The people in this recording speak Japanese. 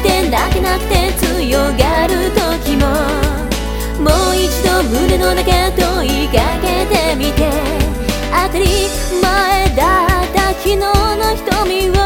て泣けなくて強がる時も、もう一度胸の中問いかけてみて、当たり前だった昨日の瞳を